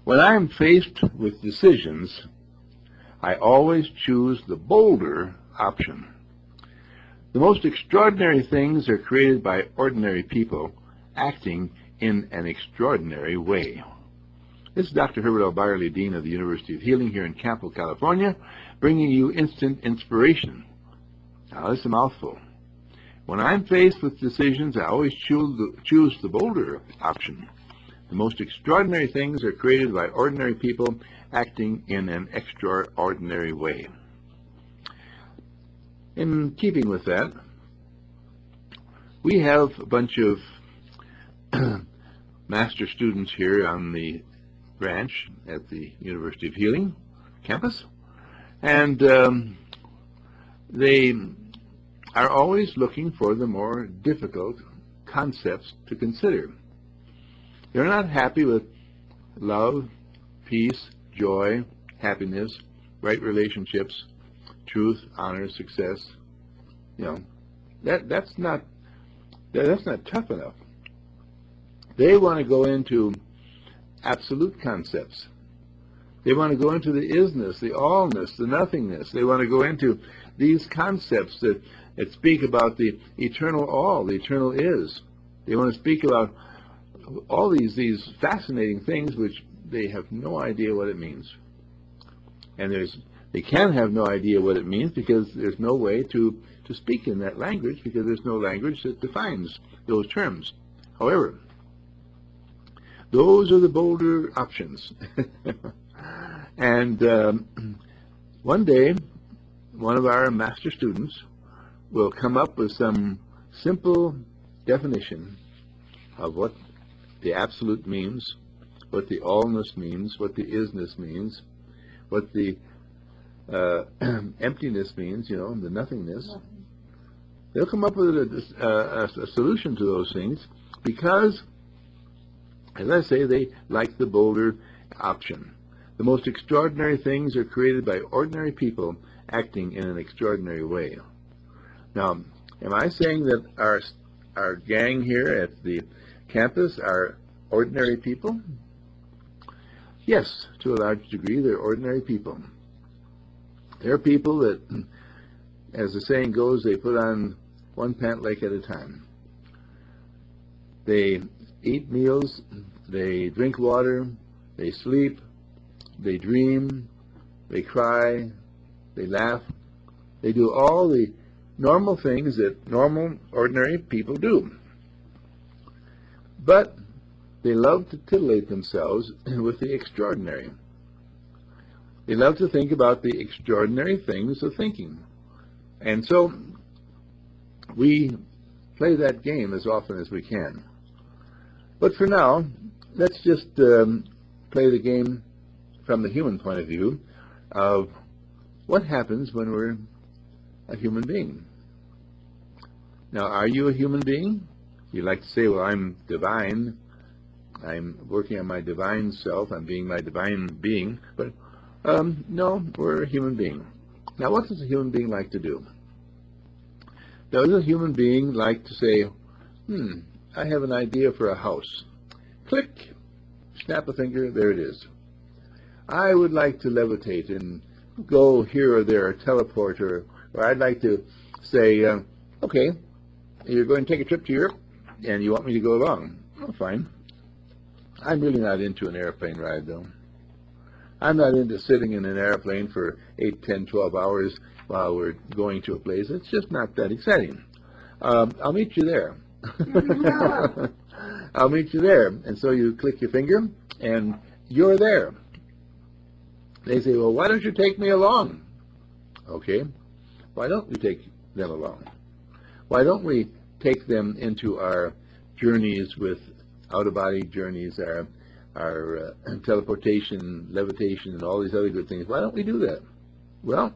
When I'm faced with decisions, I always choose the bolder option. The most extraordinary things are created by ordinary people acting in an extraordinary way. This is Dr. Herbert L. Byerly, Dean of the University of Healing here in Campo, California, bringing you instant inspiration. Now, this is a mouthful. When I'm faced with decisions, I always choose the bolder option. The most extraordinary things are created by ordinary people acting in an extraordinary way. In keeping with that, we have a bunch of master students here on the branch at the University of Healing campus, and they are always looking for the more difficult concepts to consider. They're not happy with love, peace, joy, happiness, right relationships, truth, honor, success. You know, that's not tough enough. They want to go into absolute concepts. They want to go into the isness, the allness, the nothingness. They want to go into these concepts that speak about the eternal all, the eternal is. They want to speak about all these fascinating things which they have no idea what it means. And they can have no idea what it means because there's no way to speak in that language, because there's no language that defines those terms. However, those are the bolder options. And one day, one of our master students will come up with some simple definition of what the absolute means, what the allness means, what the isness means, what the emptiness means, you know, the nothingness. They'll come up with a solution to those things because, as I say, they like the bolder option. The most extraordinary things are created by ordinary people acting in an extraordinary way. Now, am I saying that our gang here at the campus are ordinary people? Yes, to a large degree, they're ordinary people. They're people that, as the saying goes, they put on one pant leg at a time. They eat meals, they drink water, they sleep, they dream, they cry, they laugh. They do all the normal things that normal, ordinary people do. But they love to titillate themselves with the extraordinary. They love to think about the extraordinary things of thinking. And so we play that game as often as we can. But for now, let's just play the game from the human point of view of what happens when we're a human being. Now, are you a human being? You like to say, well, I'm divine. I'm working on my divine self. I'm being my divine being. But no, we're a human being. Now, what does a human being like to do? Does a human being like to say, I have an idea for a house. Click, snap a finger, there it is. I would like to levitate and go here or there, or teleport, or I'd like to say, okay, you're going to take a trip to Europe, and you want me to go along. Oh, fine. I'm really not into an airplane ride, though. I'm not into sitting in an airplane for 8, 10, 12 hours while we're going to a place. It's just not that exciting. I'll meet you there. I'll meet you there. And so you click your finger, and you're there. They say, well, why don't you take me along? Okay. Why don't we take them along? Why don't we take them into our journeys with out-of-body journeys, our teleportation, levitation, and all these other good things? Why don't we do that? Well,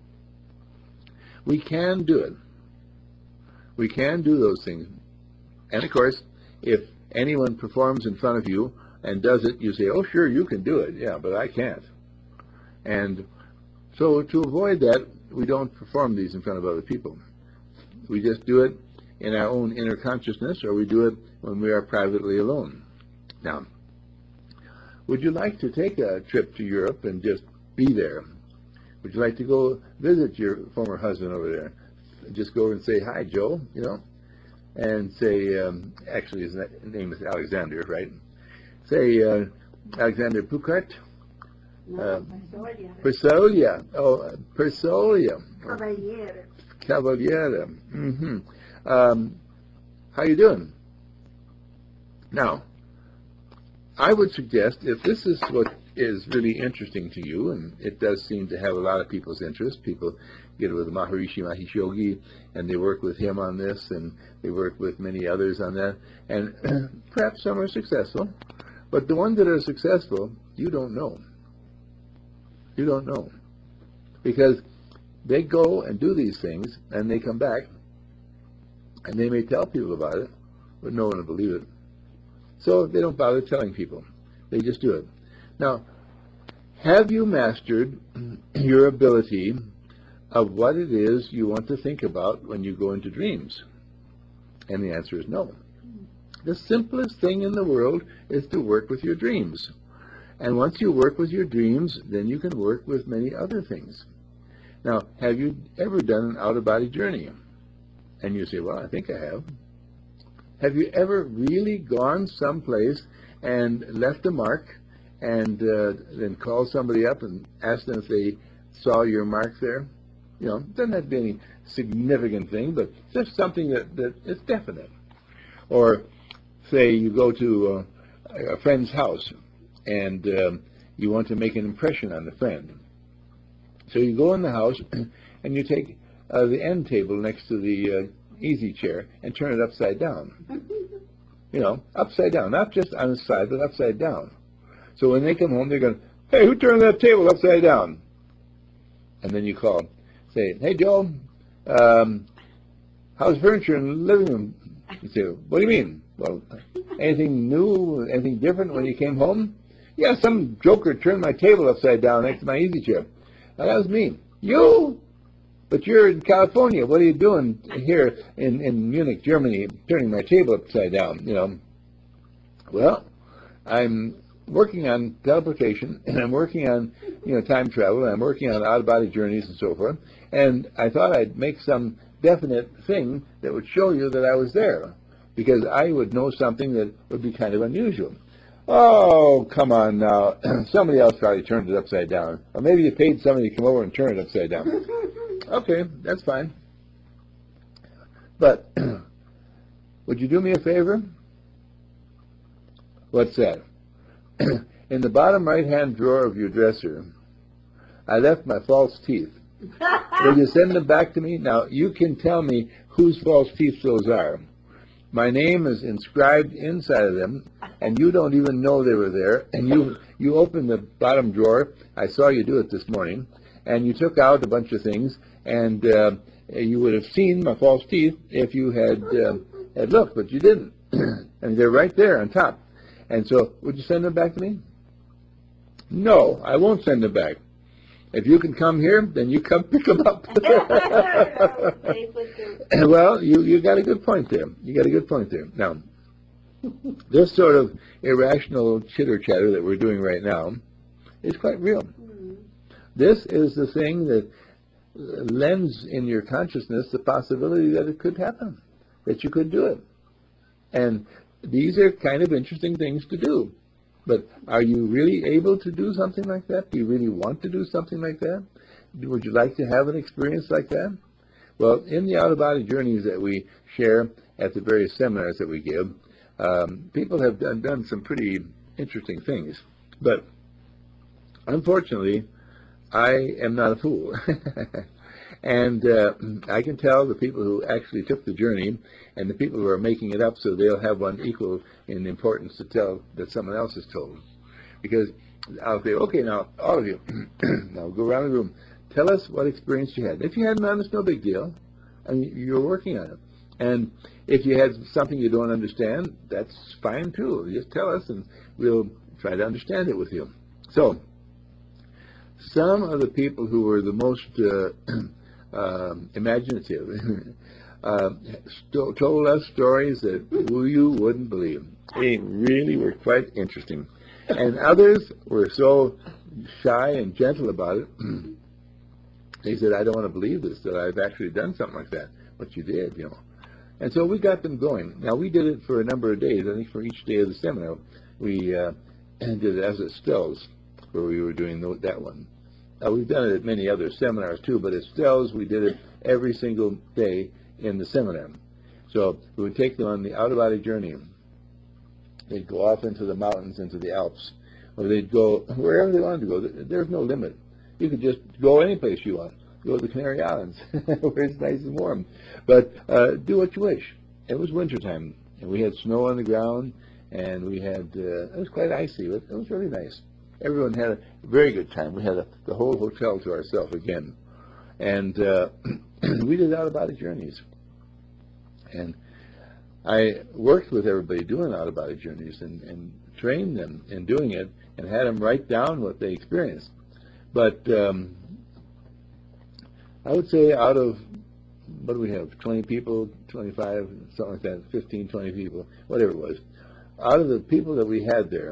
we can do it. We can do those things. And, of course, if anyone performs in front of you and does it, you say, oh, sure, you can do it. Yeah, but I can't. And so to avoid that, we don't perform these in front of other people. We just do it in our own inner consciousness, or we do it when we are privately alone. Now, would you like to take a trip to Europe and just be there? Would you like to go visit your former husband over there? Just go over and say, hi, Joe, you know, and say, actually his name is Alexander, right? Say, Alexander Puchart. No, Persolia. Oh, Persolia. Cavaliere. Cavaliere. Mm-hmm. How you doing? Now, I would suggest, if this is what is really interesting to you, and it does seem to have a lot of people's interest, people get with Maharishi Mahesh Yogi, and they work with him on this, and they work with many others on that, and perhaps some are successful, but the ones that are successful, you don't know. You don't know. Because they go and do these things, and they come back, and they may tell people about it, but no one will believe it. So they don't bother telling people. They just do it. Now, have you mastered your ability of what it is you want to think about when you go into dreams? And the answer is no. The simplest thing in the world is to work with your dreams. And once you work with your dreams, then you can work with many other things. Now, have you ever done an out-of-body journey? And you say, well, I think I have. Have you ever really gone someplace and left a mark and then called somebody up and asked them if they saw your mark there? You know, it doesn't have to be any significant thing, but just something that is definite. Or say you go to a friend's house and you want to make an impression on the friend. So you go in the house and you take the end table next to the easy chair and turn it upside down. You know, upside down, not just on the side, but upside down. So when they come home, they're going, hey, who turned that table upside down? And then you call, say, hey, Joe, how's furniture in the living room? You say, what do you mean? Well, anything new, anything different when you came home? Yeah, some joker turned my table upside down next to my easy chair. Now, that was me. You? But you're in California. What are you doing here in Munich, Germany, turning my table upside down, you know? Well, I'm working on teleportation, and I'm working on, you know, time travel, and I'm working on out-of-body journeys and so forth, and I thought I'd make some definite thing that would show you that I was there, because I would know something that would be kind of unusual. Oh, come on now. Somebody else probably turned it upside down. Or maybe you paid somebody to come over and turn it upside down. Okay, that's fine. But would you do me a favor? What's that? In the bottom right-hand drawer of your dresser, I left my false teeth. Will you send them back to me? Now, you can tell me whose false teeth those are. My name is inscribed inside of them, and you don't even know they were there. And you opened the bottom drawer. I saw you do it this morning. And you took out a bunch of things, and you would have seen my false teeth if you had looked, but you didn't. And they're right there on top. And so, would you send them back to me? No, I won't send them back. If you can come here, then you come pick them up. Well, you got a good point there. You got a good point there. Now, this sort of irrational chitter-chatter that we're doing right now is quite real. This is the thing that lends in your consciousness the possibility that it could happen, that you could do it. And these are kind of interesting things to do. But are you really able to do something like that? Do you really want to do something like that? Would you like to have an experience like that? Well, in the out-of-body journeys that we share at the various seminars that we give, people have done some pretty interesting things. But unfortunately, I am not a fool. And I can tell the people who actually took the journey and the people who are making it up so they'll have one equal in importance to tell that someone else is told. Because I'll say, okay, now, all of you, now go around the room. Tell us what experience you had. If you had none, it's no big deal. I mean, you're working on it. And if you had something you don't understand, that's fine too. Just tell us and we'll try to understand it with you. So, some of the people who were the most imaginative told us stories that you wouldn't believe. They really were quite interesting. And others were so shy and gentle about it. They said, I don't want to believe this, that I've actually done something like that. But you did, you know. And so we got them going. Now, we did it for a number of days. I think for each day of the seminar, we did it as at Stell's, where we were doing that one. Now, we've done it at many other seminars, too, but at Stell's, we did it every single day in the seminar. So we would take them on the out-of-body journey. They'd go off into the mountains, into the Alps, or they'd go wherever they wanted to go. There's no limit. You could just go any place you want. Go to the Canary Islands, where it's nice and warm. But do what you wish. It was wintertime, and we had snow on the ground, and we had, it was quite icy, but it was really nice. Everyone had a very good time. We had the whole hotel to ourselves again. And we did out-of-body journeys. And I worked with everybody doing out-of-body journeys and trained them in doing it and had them write down what they experienced. But I would say out of, what do we have, 20 people, 25, something like that, 15, 20 people, whatever it was. Out of the people that we had there,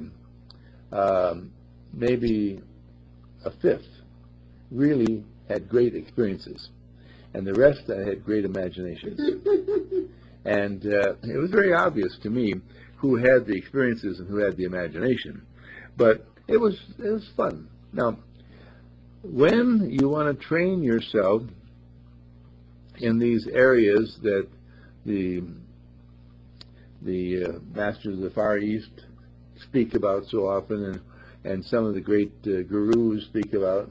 maybe a fifth really had great experiences. And the rest had great imaginations. And it was very obvious to me who had the experiences and who had the imagination. But it was fun. Now, when you want to train yourself in these areas that the masters of the Far East speak about so often, and some of the great gurus speak about,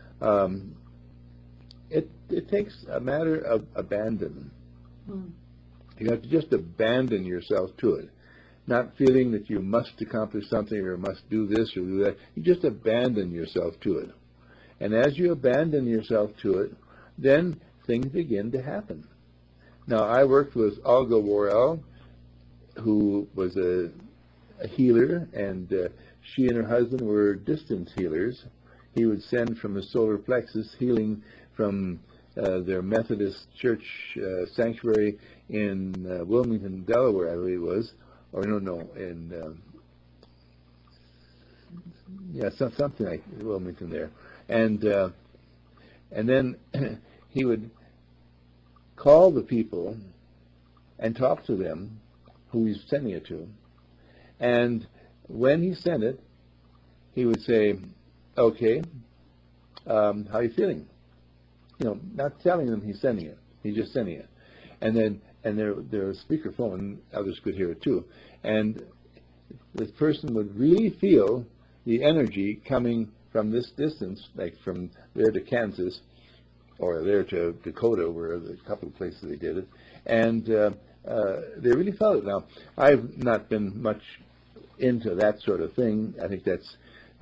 it takes a matter of abandon. You have to just abandon yourself to it, not feeling that you must accomplish something or must do this or do that. You just abandon yourself to it. And as you abandon yourself to it, then things begin to happen. Now, I worked with Olga Worrell, who was a healer, and she and her husband were distance healers. He would send from the solar plexus healing from their Methodist church sanctuary in Wilmington, Delaware, I believe it was, or in something like Wilmington there, and then he would call the people and talk to them who he's sending it to, and when he sent it, he would say, "Okay, how are you feeling?" You know, not telling them he's sending it. He's just sending it. And then, there was speakerphone, others could hear it too. And this person would really feel the energy coming from this distance, like from there to Kansas, or there to Dakota, where a couple of places they did it. And they really felt it. Now, I've not been much into that sort of thing. I think that's,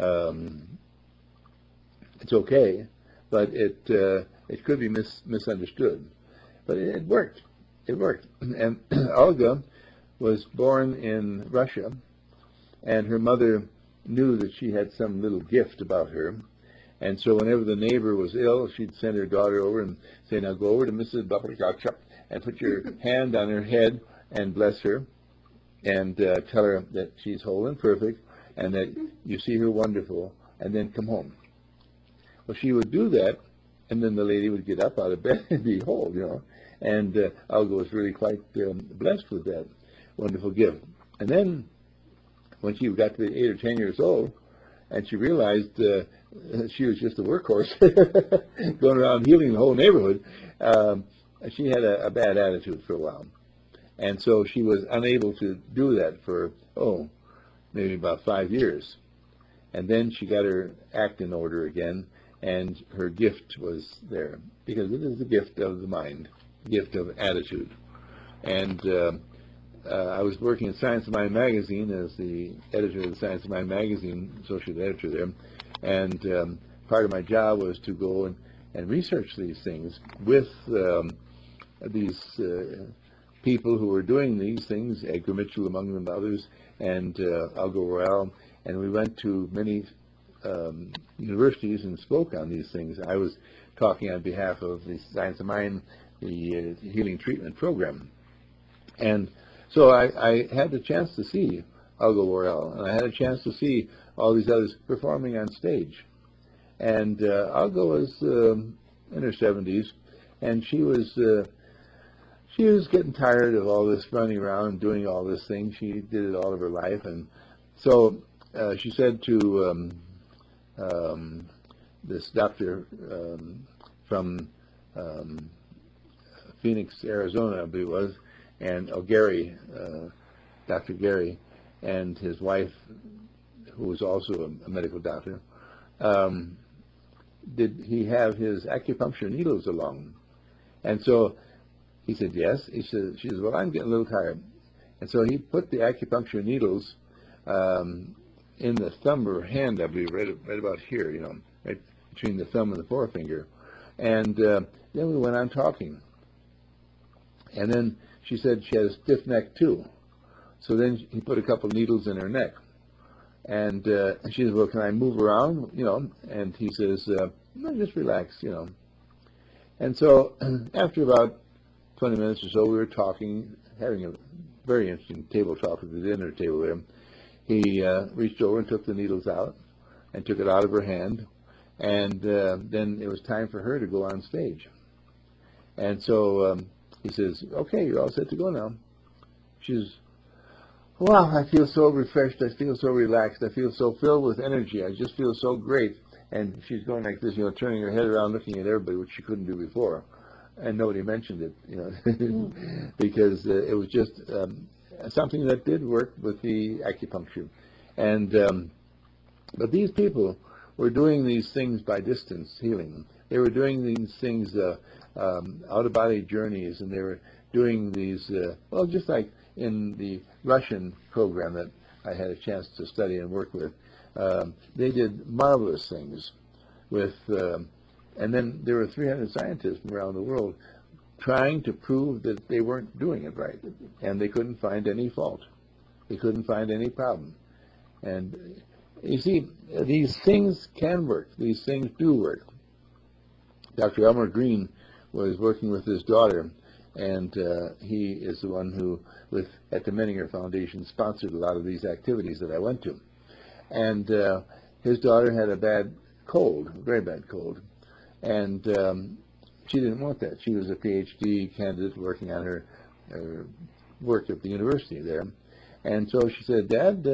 it's okay, but it could be misunderstood. But it worked. It worked. And Olga was born in Russia, and her mother knew that she had some little gift about her. And so whenever the neighbor was ill, she'd send her daughter over and say, "Now go over to Mrs. Bubblegotchup and put your hand on her head and bless her, and tell her that she's whole and perfect, and that you see her wonderful, and then come home." Well, she would do that, and then the lady would get up out of bed and be whole, you know. And Olga was really quite blessed with that wonderful gift. And then when she got to be 8 or 10 years old, and she realized she was just a workhorse going around healing the whole neighborhood, she had a bad attitude for a while. And so she was unable to do that for, maybe about 5 years. And then she got her act in order again, and her gift was there, because it is the gift of the mind, gift of attitude. And I was working at Science of Mind magazine as the editor of the Science of Mind magazine, associate editor there, and part of my job was to go and research these things with these people who were doing these things, Edgar Mitchell among them, others, and Olga Worrell, and we went to many universities and spoke on these things. I was talking on behalf of the Science of Mind, the healing treatment program. And so I had the chance to see Algo Worel, and I had a chance to see all these others performing on stage. And Algo was in her 70s, and she was getting tired of all this running around doing all this thing. She did it all of her life, and so she said to this doctor from Phoenix, Arizona, I believe it was, and Gary, Dr. Gary, and his wife, who was also a medical doctor, did he have his acupuncture needles along? And so he said, yes. She said, well, I'm getting a little tired. And so he put the acupuncture needles in the thumb of her hand, I believe, right about here, right between the thumb and the forefinger. And then we went on talking. And then she said she had a stiff neck, too. So then he put a couple needles in her neck. And she said, well, can I move around, And he says, no, just relax, And so after about 20 minutes or so, we were talking, having a very interesting table talk at the dinner table there. He reached over and took the needles out and took it out of her hand. And then it was time for her to go on stage. And so he says, okay, you're all set to go now. She says, wow, I feel so refreshed. I feel so relaxed. I feel so filled with energy. I just feel so great. And she's going like this, turning her head around, looking at everybody, which she couldn't do before. And nobody mentioned it, because it was just something that did work with the acupuncture. And but these people were doing these things by distance healing. They were doing these things, out-of-body journeys, and they were doing these, just like in the Russian program that I had a chance to study and work with. They did marvelous things with, and then there were 300 scientists from around the world trying to prove that they weren't doing it right, and they couldn't find any fault. They couldn't find any problem. And you see, these things can work. These things do work. Dr. Elmer Green was working with his daughter, and he is the one who, at the Menninger Foundation, sponsored a lot of these activities that I went to. And his daughter had a bad cold, a very bad cold, and she didn't want that. She was a PhD candidate working on her work at the university there. And so she said, Dad,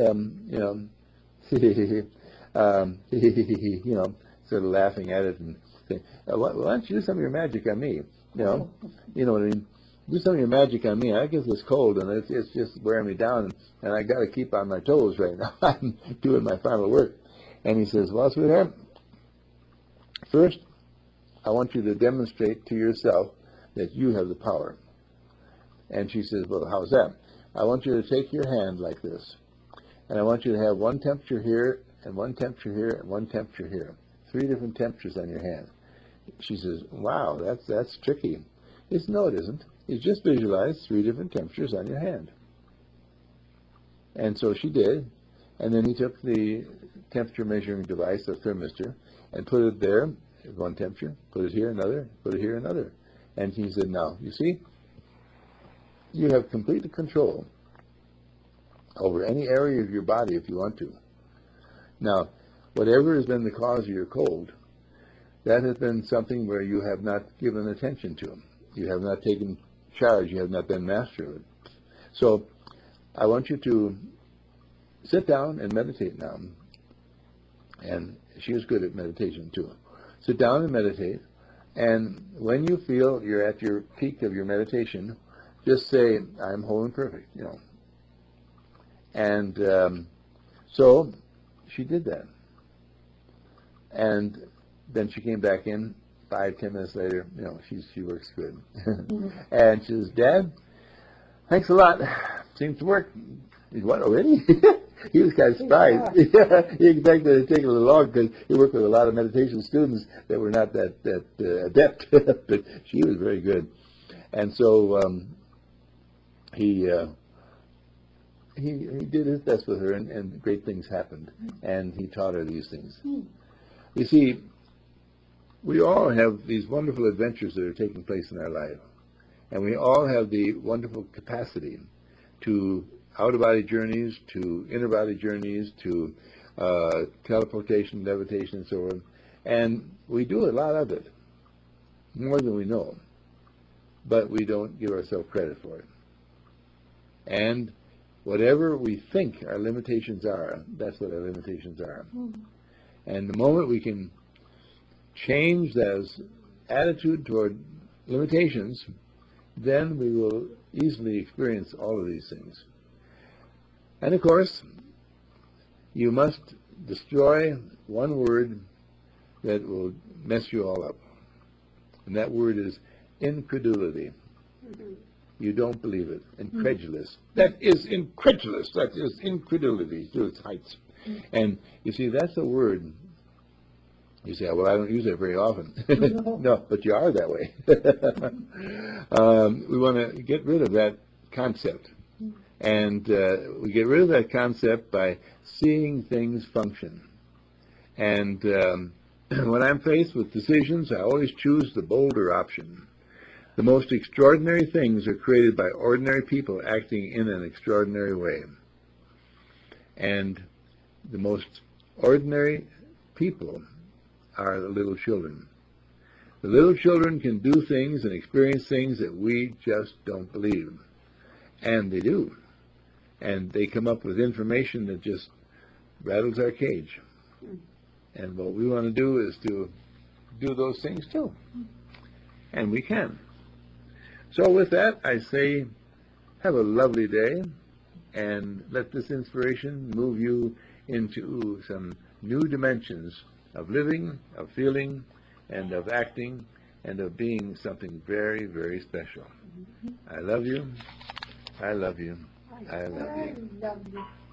sort of laughing at it and saying, why don't you do some of your magic on me? You know what I mean? Do some of your magic on me. I get this cold, and it's just wearing me down, and I got to keep on my toes right now. I'm doing my final work. And he says, well, sweetheart, first, I want you to demonstrate to yourself that you have the power. And she says, well, how's that? I want you to take your hand like this, and I want you to have one temperature here, and one temperature here, and one temperature here. 3 different temperatures on your hand. She says, wow, that's tricky. He says, no, it isn't. You just visualize 3 different temperatures on your hand. And so she did, and then he took the temperature measuring device, the thermistor, and put it there, one temperature, put it here, another, put it here, another. And he said, now, you see, you have complete control over any area of your body if you want to. Now, whatever has been the cause of your cold, that has been something where you have not given attention to. You have not taken charge. You have not been master of it. So I want you to sit down and meditate now. And she was good at meditation too. Sit down and meditate. And when you feel you're at your peak of your meditation, just say, I'm whole and perfect, And so she did that. And then she came back in 5-10 minutes later. She works good. And she says, Dad, thanks a lot. Seems to work. He said, what, already? He was kind of surprised. He expected it to take a little longer because he worked with a lot of meditation students that were not that adept. But she was very good. And so he did his best with her, and great things happened. And he taught her these things. You see, we all have these wonderful adventures that are taking place in our life. And we all have the wonderful capacity to out-of-body journeys to inner-body journeys to teleportation, levitation, and so on. And we do a lot of it, more than we know, but we don't give ourselves credit for it. And whatever we think our limitations are, that's what our limitations are. And the moment we can change that attitude toward limitations, then we will easily experience all of these things. And of course, you must destroy one word that will mess you all up. And that word is incredulity. You don't believe it. Incredulous. That is incredulous. That is incredulity to its heights. And you see, that's a word. You say, well, I don't use it very often. No, but you are that way. We want to get rid of that concept. And we get rid of that concept by seeing things function. And when I'm faced with decisions, I always choose the bolder option. The most extraordinary things are created by ordinary people acting in an extraordinary way. And the most ordinary people are the little children. The little children can do things and experience things that we just don't believe. And they do. And they come up with information that just rattles our cage. And what we want to do is to do those things too. And we can. So with that, I say, have a lovely day, and let this inspiration move you into some new dimensions of living, of feeling, and of acting, and of being something very, very special. I love you. I love you. I love you. I love you.